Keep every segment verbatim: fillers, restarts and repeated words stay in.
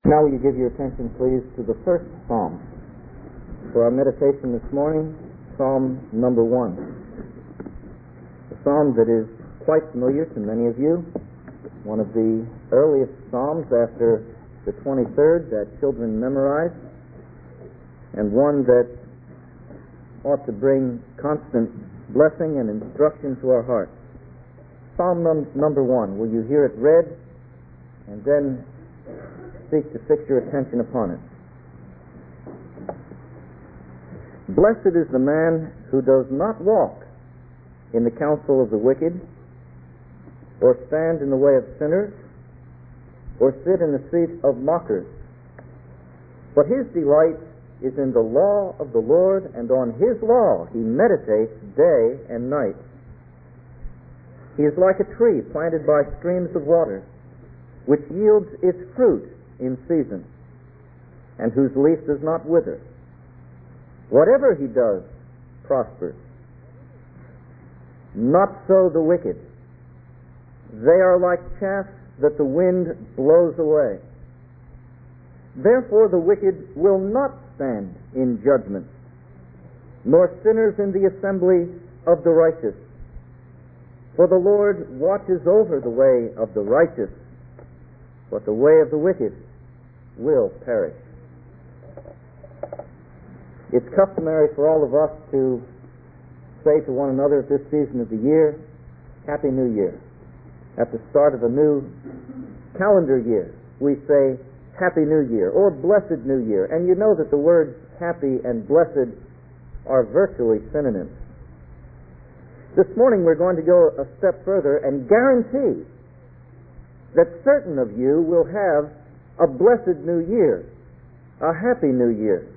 Now will you give your attention, please, to the first psalm for our meditation this morning, Psalm number one. A psalm that is quite familiar to many of you, one of the earliest psalms after the twenty-third that children memorize, and one that ought to bring constant blessing and instruction to our hearts. Psalm num- number one. Will you hear it read and then seek to fix your attention upon it? Blessed is the man who does not walk in the counsel of the wicked, or stand in the way of sinners, or sit in the seat of mockers. But his delight is in the law of the Lord, and on his law he meditates day and night. He is like a tree planted by streams of water, which yields its fruit in season, and whose leaf does not wither. Whatever he does prospers. Not so the wicked. They are like chaff that the wind blows away. Therefore the wicked will not stand in judgment, nor sinners in the assembly of the righteous. For the Lord watches over the way of the righteous, but the way of the wicked will perish. It's customary for all of us to say to one another at this season of the year, Happy New Year. At the start of a new calendar year, we say Happy New Year or Blessed New Year. And you know that the words happy and blessed are virtually synonyms. This morning we're going to go a step further and guarantee that certain of you will have a blessed new year, a happy new year.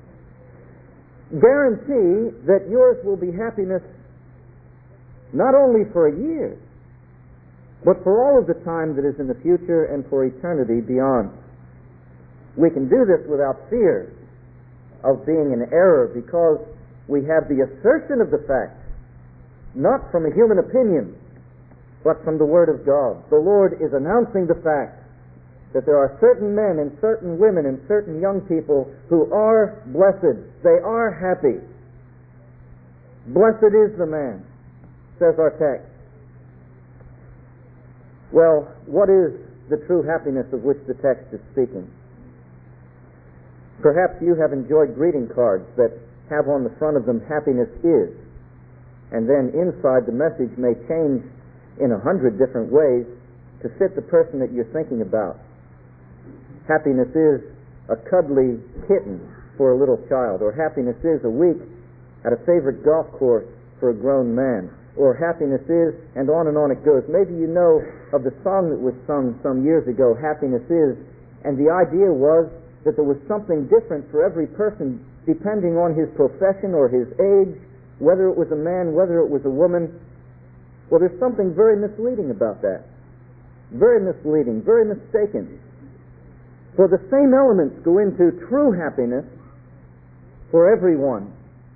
Guarantee that yours will be happiness not only for a year, but for all of the time that is in the future and for eternity beyond. We can do this without fear of being in error, because we have the assertion of the fact, not from a human opinion, but from the Word of God. The Lord is announcing the fact that there are certain men and certain women and certain young people who are blessed. They are happy. Blessed is the man, says our text. Well, what is the true happiness of which the text is speaking? Perhaps you have enjoyed greeting cards that have on the front of them happiness is, and then inside the message may change in a hundred different ways to fit the person that you're thinking about. Happiness is a cuddly kitten for a little child, or happiness is a week at a favorite golf course for a grown man, or happiness is, and on and on it goes. Maybe you know of the song that was sung some years ago, Happiness Is, and the idea was that there was something different for every person depending on his profession or his age, whether it was a man, whether it was a woman. Well, there's something very misleading about that. Very misleading, very mistaken. For the same elements go into true happiness for everyone.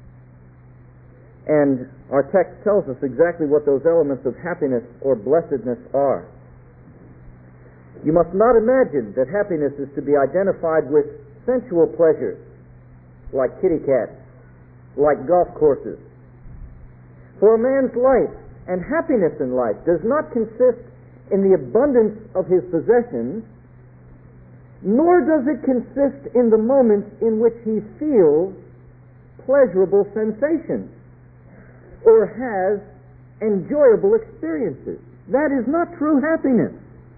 And our text tells us exactly what those elements of happiness or blessedness are. You must not imagine that happiness is to be identified with sensual pleasures, like kitty cats, like golf courses. For a man's life and happiness in life does not consist in the abundance of his possessions, nor does it consist in the moments in which he feels pleasurable sensations or has enjoyable experiences. That is not true happiness.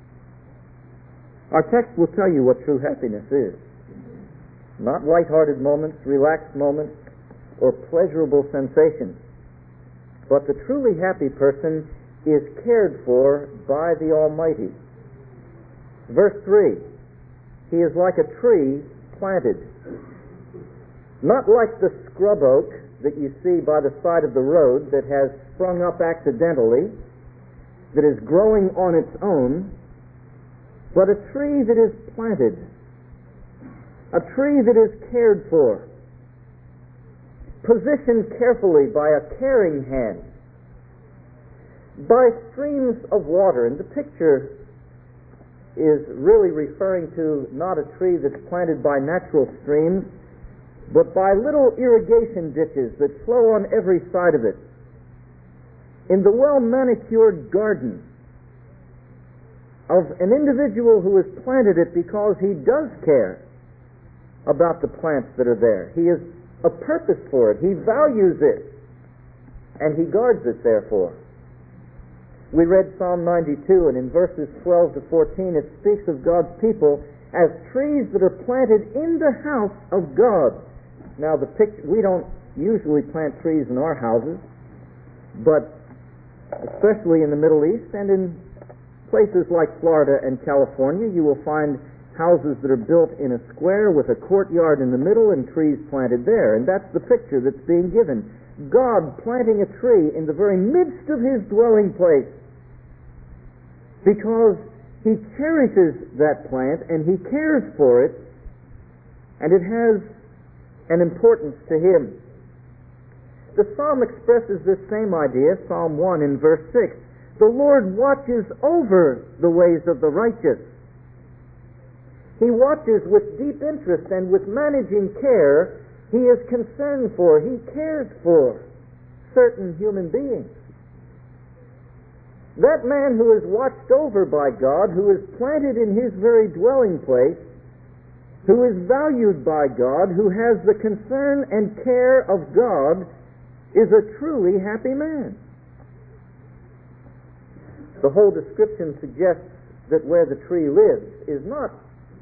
Our text will tell you what true happiness is. Not light-hearted moments, relaxed moments, or pleasurable sensations. But the truly happy person is cared for by the Almighty. Verse three, he is like a tree planted. Not like the scrub oak that you see by the side of the road that has sprung up accidentally, that is growing on its own, but a tree that is planted. A tree that is cared for, positioned carefully by a caring hand, by streams of water. And the picture is really referring to not a tree that's planted by natural streams, but by little irrigation ditches that flow on every side of it. In the well-manicured garden of an individual who has planted it because he does care about the plants that are there. He has a purpose for it. He values it, and he guards it, therefore. We read Psalm ninety-two, and in verses twelve to fourteen it speaks of God's people as trees that are planted in the house of God. Now, the picture, we don't usually plant trees in our houses, but especially in the Middle East and in places like Florida and California, you will find houses that are built in a square with a courtyard in the middle and trees planted there. And that's the picture that's being given. God planting a tree in the very midst of his dwelling place, because he cherishes that plant and he cares for it, and it has an importance to him. The psalm expresses this same idea, Psalm one in verse six. The Lord watches over the ways of the righteous. He watches with deep interest, and with managing care, he is concerned for, he cares for certain human beings. That man who is watched over by God, who is planted in his very dwelling place, who is valued by God, who has the concern and care of God, is a truly happy man. The whole description suggests that where the tree lives is not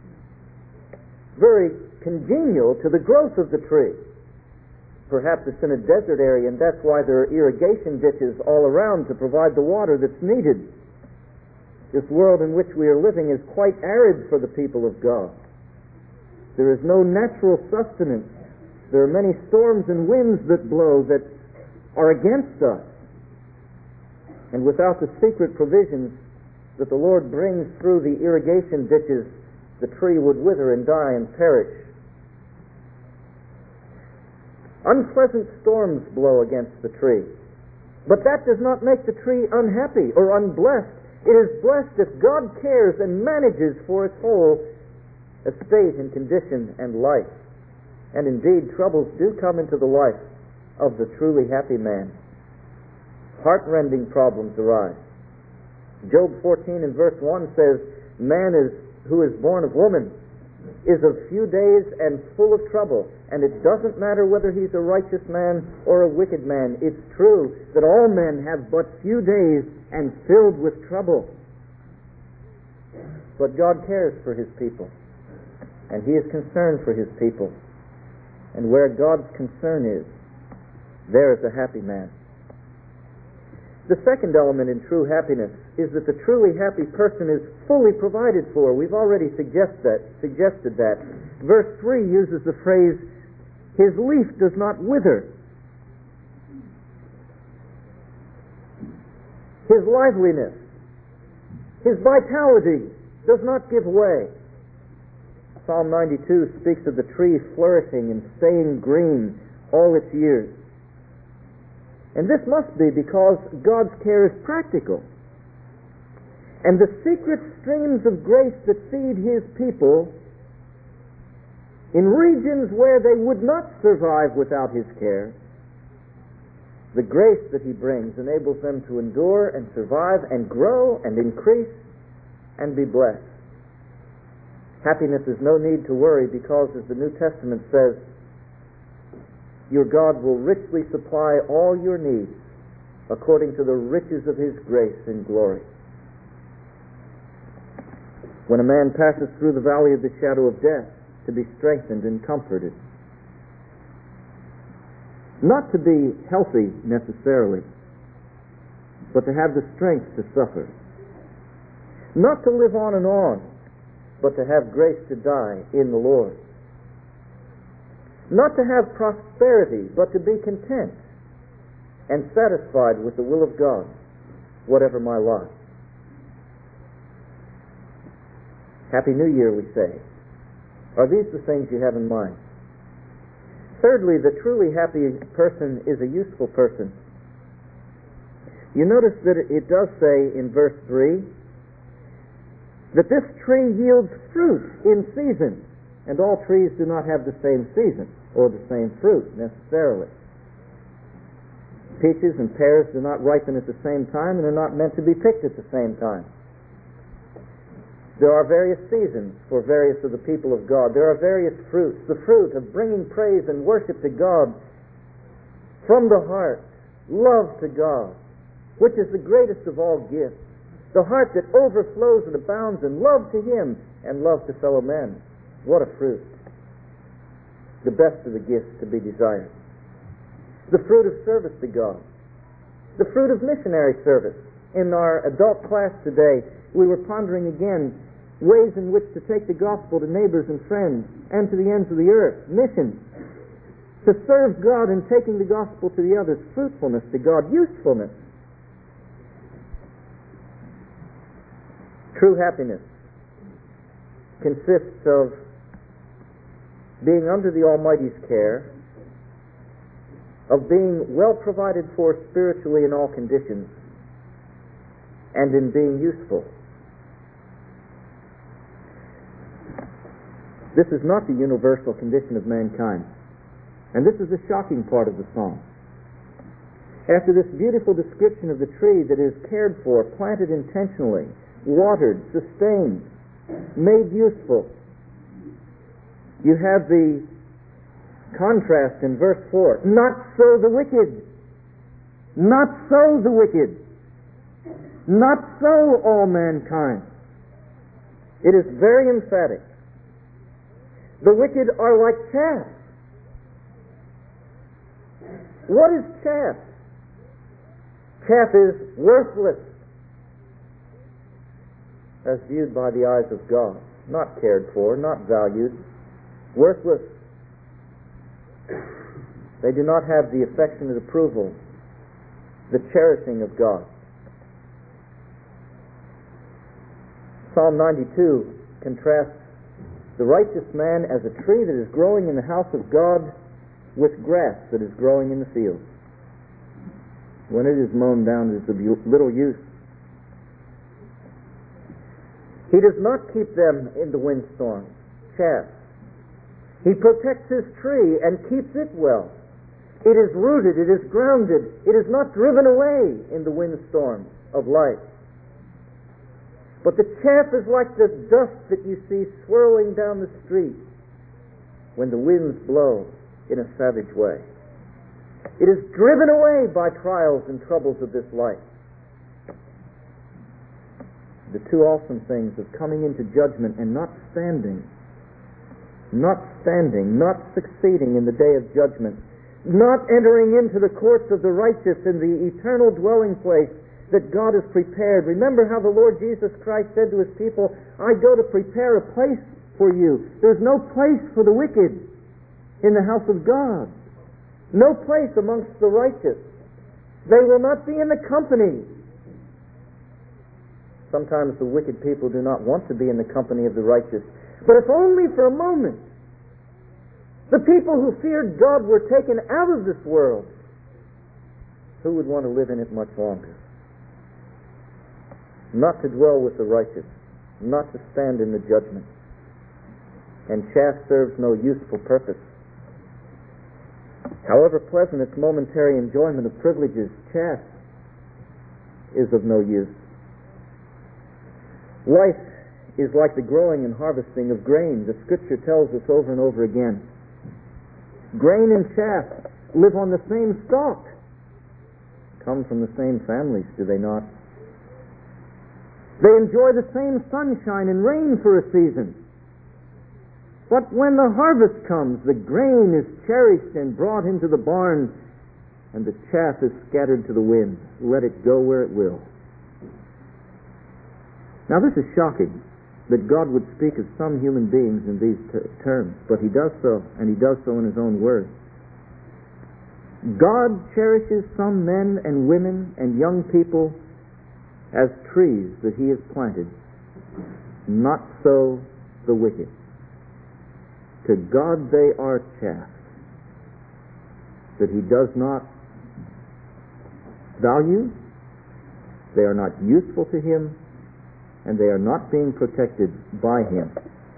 very congenial to the growth of the tree. Perhaps it's in a desert area, and that's why there are irrigation ditches all around to provide the water that's needed. This world in which we are living is quite arid for the people of God. There is no natural sustenance. There are many storms and winds that blow that are against us. And without the secret provisions that the Lord brings through the irrigation ditches, the tree would wither and die and perish. Unpleasant storms blow against the tree, but that does not make the tree unhappy or unblessed. It is blessed if God cares and manages for its whole estate and condition and life. And indeed, troubles do come into the life of the truly happy man. Heart-rending problems arise. Job fourteen and verse one says, man is who is born of woman is of few days and full of trouble. And it doesn't matter whether he's a righteous man or a wicked man. It's true that all men have but few days and filled with trouble. But God cares for his people, and he is concerned for his people. And where God's concern is, there is a happy man. The second element in true happiness is that the truly happy person is fully provided for. We've already suggest that, suggested that. Verse three uses the phrase, his leaf does not wither. His liveliness, his vitality does not give way. Psalm ninety-two speaks of the tree flourishing and staying green all its years. And this must be because God's care is practical. And the secret streams of grace that feed his people in regions where they would not survive without his care, the grace that he brings enables them to endure and survive and grow and increase and be blessed. Happiness is no need to worry because, as the New Testament says, your God will richly supply all your needs according to the riches of his grace in glory. When a man passes through the valley of the shadow of death, to be strengthened and comforted. Not to be healthy necessarily, but to have the strength to suffer. Not to live on and on, but to have grace to die in the Lord. Not to have prosperity, but to be content and satisfied with the will of God, whatever my lot. Happy New Year, we say. Are these the things you have in mind? Thirdly, the truly happy person is a useful person. You notice that it does say in verse three that this tree yields fruit in season, and all trees do not have the same season or the same fruit necessarily. Peaches and pears do not ripen at the same time and are not meant to be picked at the same time. There are various seasons for various of the people of God. There are various fruits. The fruit of bringing praise and worship to God from the heart, love to God, which is the greatest of all gifts. The heart that overflows and abounds in love to Him and love to fellow men. What a fruit. The best of the gifts to be desired. The fruit of service to God. The fruit of missionary service. In our adult class today, we were pondering again ways in which to take the gospel to neighbors and friends and to the ends of the earth. Missions. To serve God in taking the gospel to the others. Fruitfulness to God. Usefulness. True happiness consists of being under the Almighty's care, of being well provided for spiritually in all conditions, and in being useful. This is not the universal condition of mankind, and this is the shocking part of the psalm. After this beautiful description of the tree that is cared for, planted intentionally, watered, sustained, made useful, you have the contrast in verse four. Not so the wicked. Not so the wicked. Not so all mankind. It is very emphatic. The wicked are like chaff. What is chaff? Chaff is worthless as viewed by the eyes of God. Not cared for, not valued. Worthless. They do not have the affectionate approval, the cherishing of God. Psalm ninety-two contrasts the righteous man as a tree that is growing in the house of God with grass that is growing in the field. When it is mown down, it is of little use. He does not keep them in the windstorm, chaff. He protects his tree and keeps it well. It is rooted, it is grounded, it is not driven away in the windstorm of life. But the chaff is like the dust that you see swirling down the street when the winds blow in a savage way. It is driven away by trials and troubles of this life. The two awesome things of coming into judgment and not standing, not standing, not succeeding in the day of judgment, not entering into the courts of the righteous in the eternal dwelling place that God has prepared. Remember how the Lord Jesus Christ said to His people, I go to prepare a place for you. There's no place for the wicked in the house of God. No place amongst the righteous. They will not be in the company. Sometimes the wicked people do not want to be in the company of the righteous. But if only for a moment the people who feared God were taken out of this world, who would want to live in it much longer? Not to dwell with the righteous, not to stand in the judgment. And chaff serves no useful purpose. However pleasant its momentary enjoyment of privileges, chaff is of no use. Life is like the growing and harvesting of grain. The Scripture tells us over and over again. Grain and chaff live on the same stalk, come from the same families, do they not? They enjoy the same sunshine and rain for a season. But when the harvest comes, the grain is cherished and brought into the barn, and the chaff is scattered to the wind. Let it go where it will. Now this is shocking, that God would speak of some human beings in these ter- terms, but He does so, and He does so in His own word. God cherishes some men and women and young people as trees that He has planted. Not so the wicked. To God they are chaff that He does not value. They are not useful to Him, and they are not being protected by Him.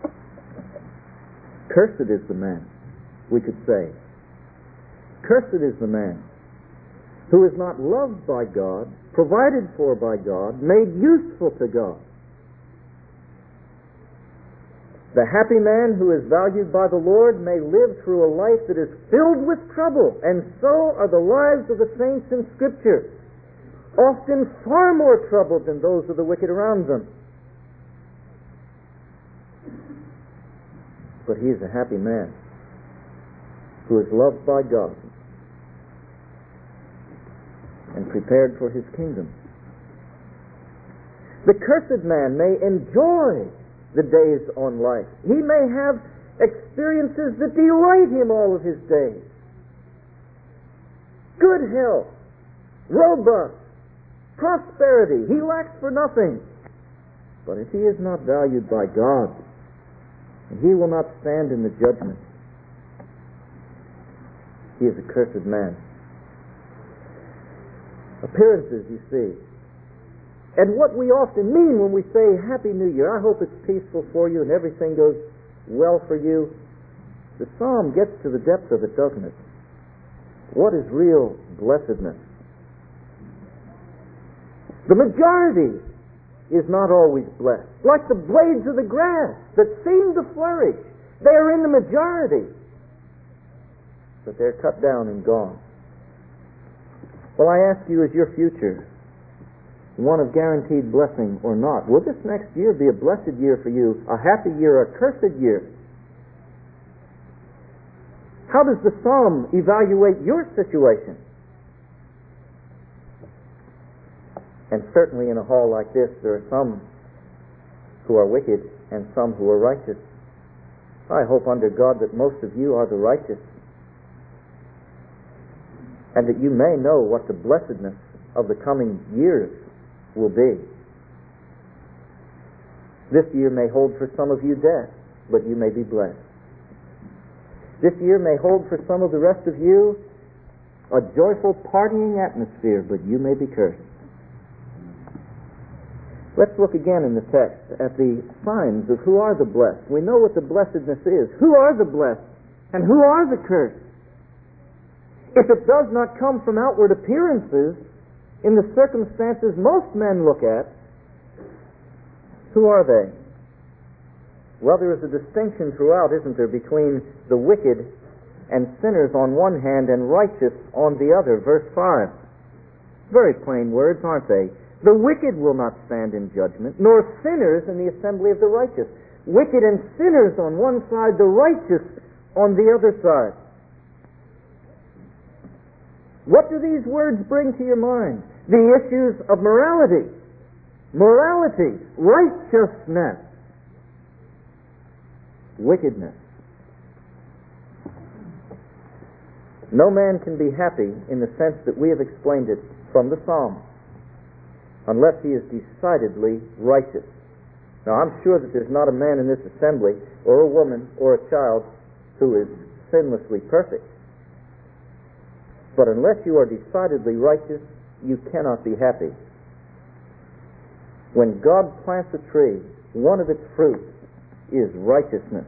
Cursed is the man, we could say. Cursed is the man who is not loved by God, provided for by God, made useful to God. The happy man who is valued by the Lord may live through a life that is filled with trouble, and so are the lives of the saints in Scripture, often far more troubled than those of the wicked around them. But he is a happy man who is loved by God and prepared for His kingdom. The cursed man may enjoy the days on life. He may have experiences that delight him all of his days. Good health, robust, prosperity. He lacks for nothing. But if he is not valued by God, he will not stand in the judgment. He is a cursed man. Appearances, you see. And what we often mean when we say Happy New Year, I hope it's peaceful for you and everything goes well for you. The psalm gets to the depth of it, doesn't it? What is real blessedness? The majority is not always blessed. Like the blades of the grass that seem to flourish, they are in the majority, but they're cut down and gone. Well, I ask you, is your future one of guaranteed blessing or not? Will this next year be a blessed year for you, a happy year, a cursed year? How does the psalm evaluate your situation? And certainly in a hall like this, there are some who are wicked and some who are righteous. I hope under God that most of you are the righteous, and that you may know what the blessedness of the coming years will be. This year may hold for some of you death, but you may be blessed. This year may hold for some of the rest of you a joyful partying atmosphere, but you may be cursed. Let's look again in the text at the signs of who are the blessed. We know what the blessedness is. Who are the blessed and who are the cursed? If it does not come from outward appearances, in the circumstances most men look at, who are they? Well, there is a distinction throughout, isn't there, between the wicked and sinners on one hand and righteous on the other. Verse five. Very plain words, aren't they? The wicked will not stand in judgment, nor sinners in the assembly of the righteous. Wicked and sinners on one side, the righteous on the other side. What do these words bring to your mind? The issues of morality, morality, righteousness, wickedness. No man can be happy in the sense that we have explained it from the Psalm unless he is decidedly righteous. Now, I'm sure that there's not a man in this assembly or a woman or a child who is sinlessly perfect. But unless you are decidedly righteous, you cannot be happy. When God plants a tree, one of its fruits is righteousness,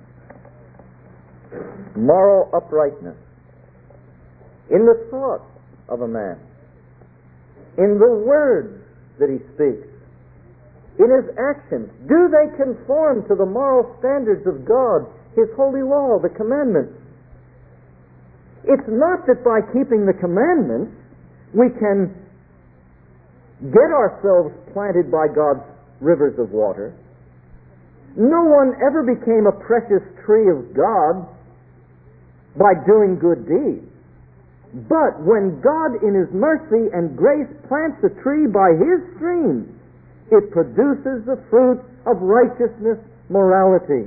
moral uprightness, in the thoughts of a man, in the words that he speaks, in his actions. Do they conform to the moral standards of God, His holy law, the commandments? It's not that by keeping the commandments we can get ourselves planted by God's rivers of water. No one ever became a precious tree of God by doing good deeds. But when God in His mercy and grace plants a tree by His streams, it produces the fruit of righteousness, morality.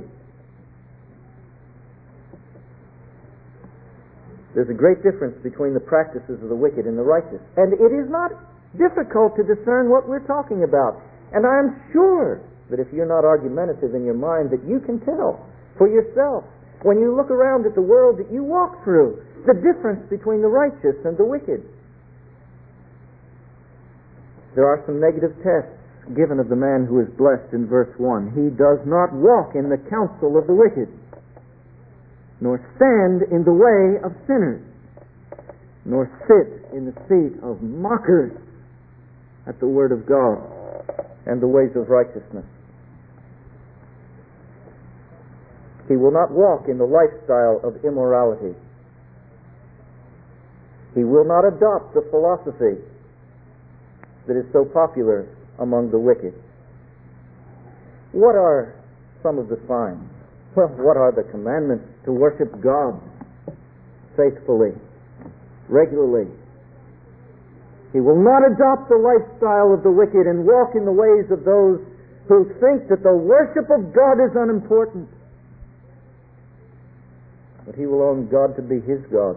There's a great difference between the practices of the wicked and the righteous. And it is not difficult to discern what we're talking about. And I'm sure that if you're not argumentative in your mind, that you can tell for yourself, when you look around at the world that you walk through, the difference between the righteous and the wicked. There are some negative tests given of the man who is blessed in verse one. He does not walk in the counsel of the wicked, nor stand in the way of sinners, nor sit in the seat of mockers at the word of God and the ways of righteousness. He will not walk in the lifestyle of immorality. He will not adopt the philosophy that is so popular among the wicked. What are some of the signs? Well, what are the commandments? To worship God faithfully, regularly. He will not adopt the lifestyle of the wicked and walk in the ways of those who think that the worship of God is unimportant. But he will own God to be his God.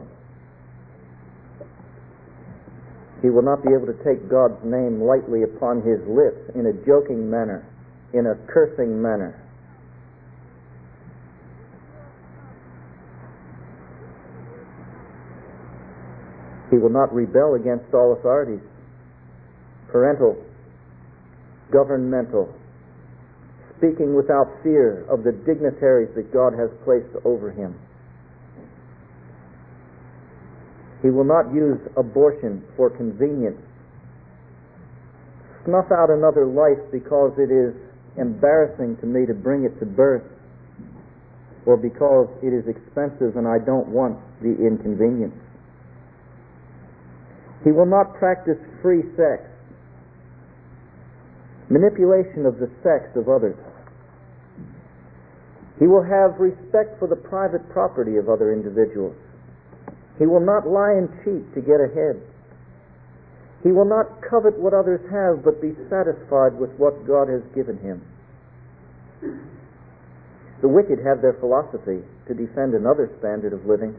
He will not be able to take God's name lightly upon his lips in a joking manner, in a cursing manner. He will not rebel against all authorities, parental, governmental, speaking without fear of the dignitaries that God has placed over him. He will not use abortion for convenience, snuff out another life because it is embarrassing to me to bring it to birth, or because it is expensive and I don't want the inconvenience. He will not practice free sex, manipulation of the sex of others. He will have respect for the private property of other individuals. He will not lie and cheat to get ahead. He will not covet what others have, but be satisfied with what God has given him. The wicked have their philosophy to defend another standard of living,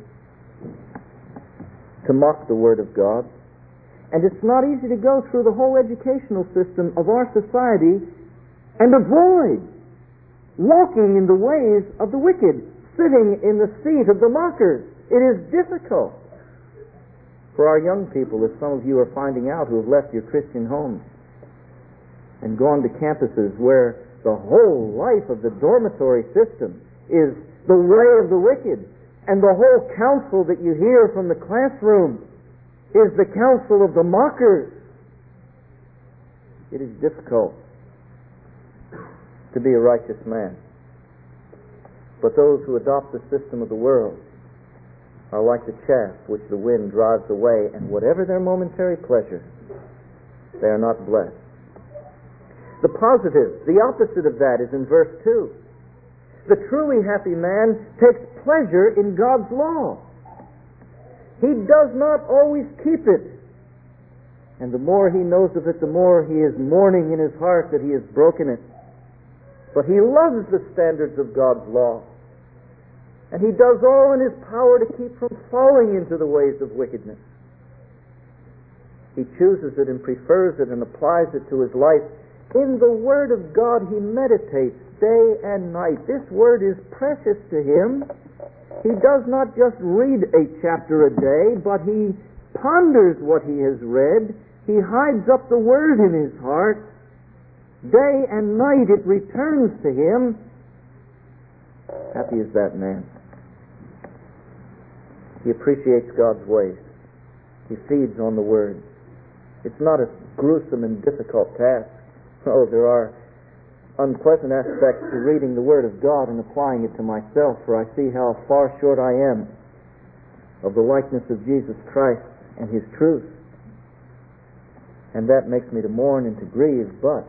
to mock the Word of God. And it's not easy to go through the whole educational system of our society and avoid walking in the ways of the wicked, sitting in the seat of the mockers. It is difficult for our young people, as some of you are finding out who have left your Christian homes and gone to campuses where the whole life of the dormitory system is the way of the wicked, and the whole counsel that you hear from the classroom is the counsel of the mockers. It is difficult to be a righteous man. But those who adopt the system of the world are like the chaff which the wind drives away, and whatever their momentary pleasure, they are not blessed. The positive, the opposite of that, is in verse two. The truly happy man takes pleasure in God's law. He does not always keep it. And the more he knows of it, the more he is mourning in his heart that he has broken it. But he loves the standards of God's law. And he does all in his power to keep from falling into the ways of wickedness. He chooses it and prefers it and applies it to his life. In the Word of God he meditates day and night. This Word is precious to him. He does not just read a chapter a day, but he ponders what he has read. He hides up the Word in his heart. Day and night it returns to him. Happy is that man. He appreciates God's ways. He feeds on the Word. It's not a gruesome and difficult task. Oh, there are unpleasant aspects to reading the Word of God and applying it to myself, for I see how far short I am of the likeness of Jesus Christ and His truth. And that makes me to mourn and to grieve, but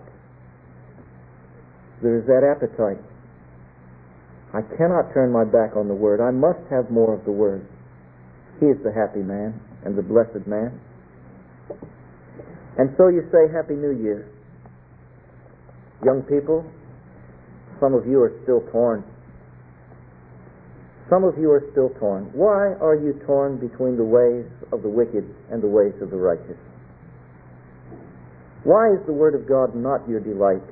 there is that appetite. I cannot turn my back on the Word. I must have more of the Word. He is the happy man and the blessed man. And so you say, Happy New Year. Young people, some of you are still torn. Some of you are still torn. Why are you torn between the ways of the wicked and the ways of the righteous? Why is the Word of God not your delight?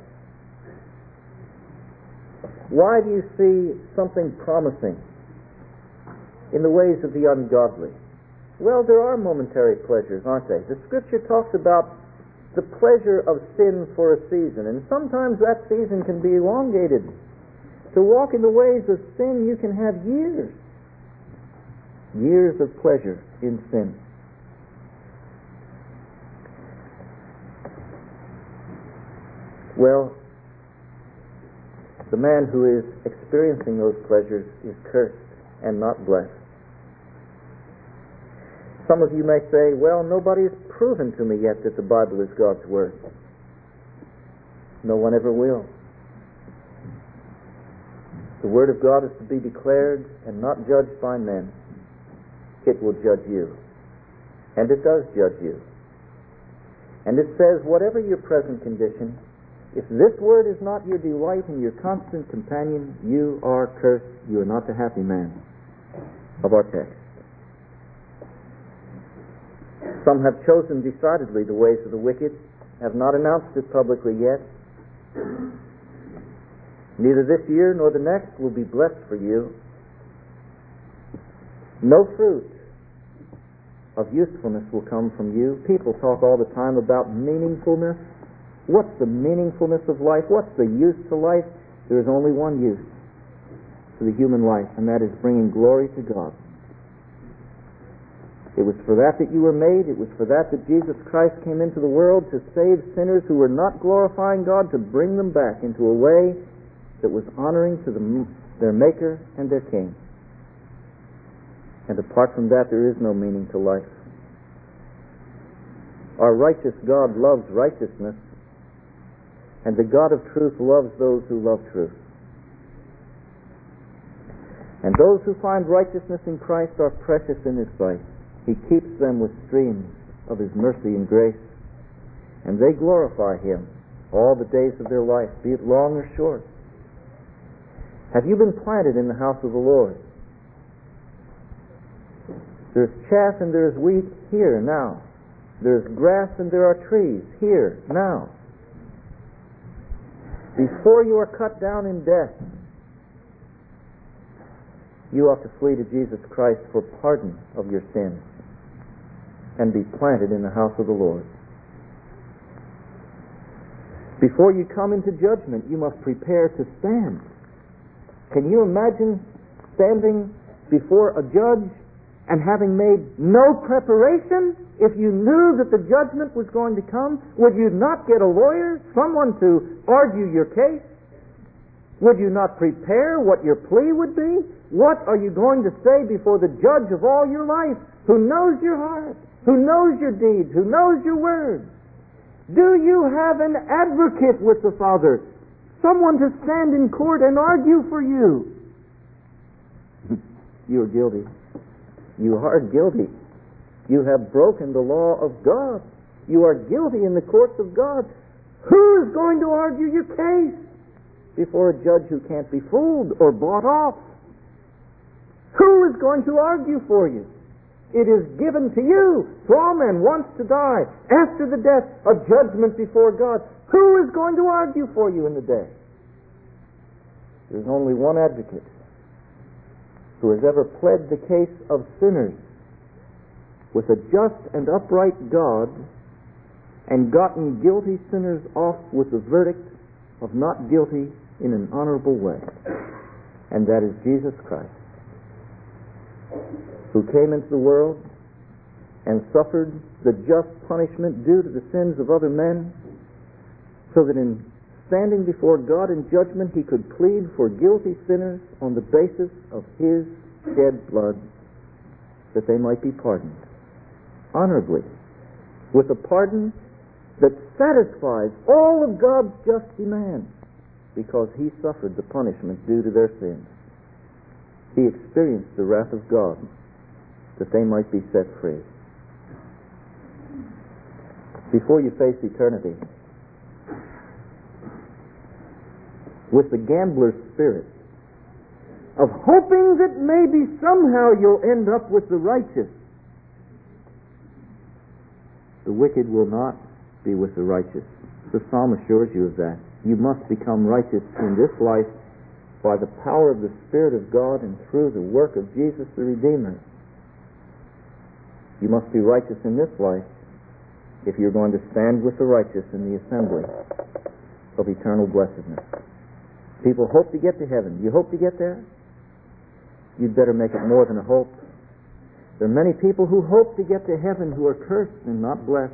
Why do you see something promising in the ways of the ungodly? Well, there are momentary pleasures, aren't they? The Scripture talks about the pleasure of sin for a season, and sometimes that season can be elongated. To walk in the ways of sin, you can have years, years of pleasure in sin. Well, the man who is experiencing those pleasures is cursed and not blessed. Some of you may say, well, nobody has proven to me yet that the Bible is God's Word. No one ever will. The Word of God is to be declared and not judged by men. It will judge you. And it does judge you. And it says, whatever your present condition, if this Word is not your delight and your constant companion, you are cursed. You are not the happy man of our text. Some have chosen decidedly the ways of the wicked, have not announced it publicly yet. Neither this year nor the next will be blessed for you. No fruit of usefulness will come from you. People talk all the time about meaningfulness. What's the meaningfulness of life? What's the use to life? There is only one use to the human life, and that is bringing glory to God. It was for that that you were made. It was for that that Jesus Christ came into the world, to save sinners who were not glorifying God, to bring them back into a way that was honoring to the, their Maker and their King. And apart from that, there is no meaning to life. Our righteous God loves righteousness, and the God of truth loves those who love truth. And those who find righteousness in Christ are precious in His sight. He keeps them with streams of His mercy and grace, and they glorify Him all the days of their life, be it long or short. Have you been planted in the house of the Lord? There's chaff and there's wheat here now. There's grass and there are trees here now. Before you are cut down in death, you ought to flee to Jesus Christ for pardon of your sins and be planted in the house of the Lord. Before you come into judgment, you must prepare to stand. Can you imagine standing before a judge and having made no preparation? If you knew that the judgment was going to come, would you not get a lawyer, someone to argue your case? Would you not prepare what your plea would be? What are you going to say before the judge of all your life, who knows your heart, who knows your deeds, who knows your words? Do you have an advocate with the Father, someone to stand in court and argue for you? You are guilty. You are guilty. You have broken the law of God. You are guilty in the courts of God. Who is going to argue your case before a judge who can't be fooled or bought off? Who is going to argue for you? It is given to you, to all men once to die, after the death, a judgment before God. Who is going to argue for you in the day? There's only one advocate who has ever pled the case of sinners with a just and upright God and gotten guilty sinners off with the verdict of not guilty in an honorable way. And that is Jesus Christ, who came into the world and suffered the just punishment due to the sins of other men, so that in standing before God in judgment He could plead for guilty sinners on the basis of His shed blood, that they might be pardoned honorably, with a pardon that satisfies all of God's just demands, because He suffered the punishment due to their sins. He experienced the wrath of God that they might be set free. Before you face eternity, with the gambler's spirit of hoping that maybe somehow you'll end up with the righteous, the wicked will not be with the righteous. The psalm assures you of that. You must become righteous in this life by the power of the Spirit of God and through the work of Jesus the Redeemer. You must be righteous in this life if you're going to stand with the righteous in the assembly of eternal blessedness. People hope to get to heaven. You hope to get there? You'd better make it more than a hope. There are many people who hope to get to heaven who are cursed and not blessed.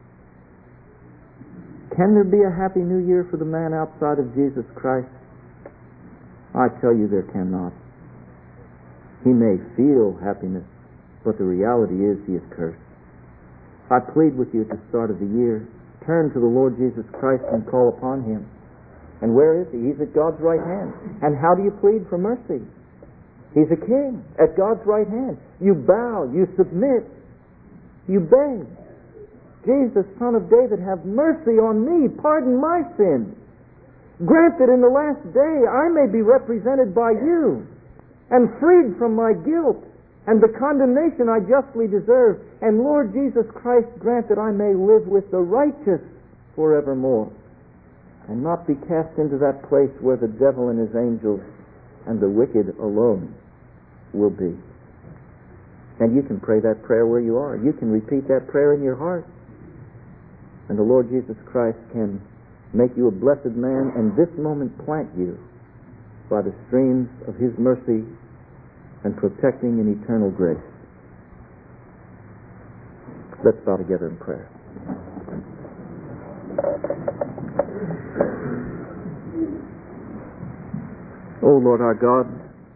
Can there be a happy new year for the man outside of Jesus Christ? I tell you there cannot. He may feel happiness, but the reality is he is cursed. I plead with you at the start of the year, turn to the Lord Jesus Christ and call upon Him. And where is He? He's at God's right hand. And how do you plead for mercy? He's a king at God's right hand. You bow, you submit, you beg. Jesus, Son of David, have mercy on me, pardon my sins. Grant that in the last day I may be represented by you and freed from my guilt and the condemnation I justly deserve. And Lord Jesus Christ, grant that I may live with the righteous forevermore and not be cast into that place where the devil and his angels and the wicked alone will be. And you can pray that prayer where you are. You can repeat that prayer in your heart. And the Lord Jesus Christ can make you a blessed man and this moment plant you by the streams of His mercy and protecting and eternal grace. Let's bow together in prayer. Oh Lord our God,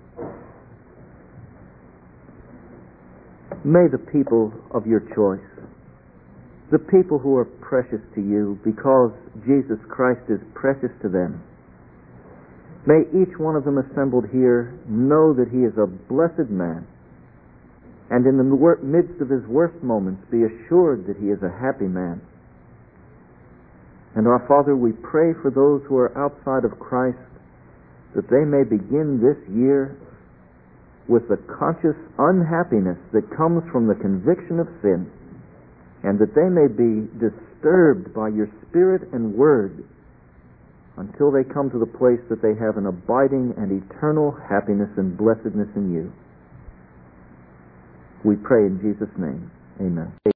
may the people of your choice, the people who are precious to you because Jesus Christ is precious to them, may each one of them assembled here know that he is a blessed man, and in the midst of his worst moments be assured that he is a happy man. And our Father, we pray for those who are outside of Christ, that they may begin this year with the conscious unhappiness that comes from the conviction of sin, and that they may be disturbed by your Spirit and Word until they come to the place that they have an abiding and eternal happiness and blessedness in you. We pray in Jesus' name. Amen.